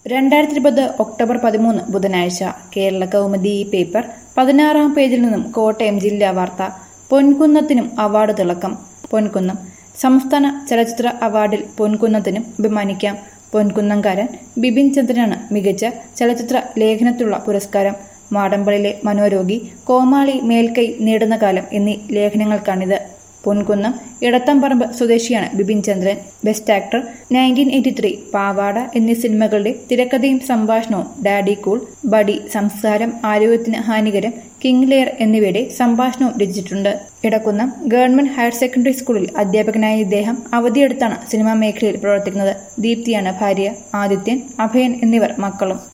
2020 October 13 ബുധനാഴ്ച Kerala Kaumudi paper 16-ാം പേജിൽ നിന്നും കോട്ടയം ജില്ലാ വാർത്ത. പൊൻകുന്നത്തിനും അവാർഡ് തിളക്കം. പൊൻകുന്നം സംസ്ഥാന ചലച്ചിത്ര അവാർഡിൽ പൊൻകുന്നത്തിനും അഭിമാനിക്കാം. പൊൻകുന്നംകാരൻ ബിപിൻ ചന്ദ്രനാണ് മികച്ച ചലച്ചിത്ര ലേഖനത്തിലുള്ള പുരസ്കാരം. മാടമ്പള്ളിയിലെ മനോരോഗി, കോമാളി, മേൽക്കൈ, നേടുന്ന കാലം എന്നീ ലേഖനങ്ങൾക്കാണിത്. പൊൻകുന്നം ഇടത്തംപറമ്പ് സ്വദേശിയാണ് ബിപിൻ ചന്ദ്രൻ. ബെസ്റ്റ് ആക്ടർ 1983, പാവാട എന്നീ സിനിമകളുടെ തിരക്കഥയും സംഭാഷണവും, ഡാഡി കൂൾ, ബഡി, സംസ്കാരം, ആരോഗ്യത്തിന് ഹാനികരം, കിങ് ലെയർ എന്നിവയുടെ സംഭാഷണവും രചിച്ചിട്ടുണ്ട്. ഇടക്കുന്നം ഗവൺമെന്റ് ഹയർ സെക്കൻഡറി സ്കൂളിൽ അധ്യാപകനായ ഇദ്ദേഹം അവധിയെടുത്താണ് സിനിമാ മേഖലയിൽ പ്രവർത്തിക്കുന്നത്. ദീപ്തിയാണ് ഭാര്യ. ആദിത്യൻ, അഭയൻ എന്നിവർ മക്കളും.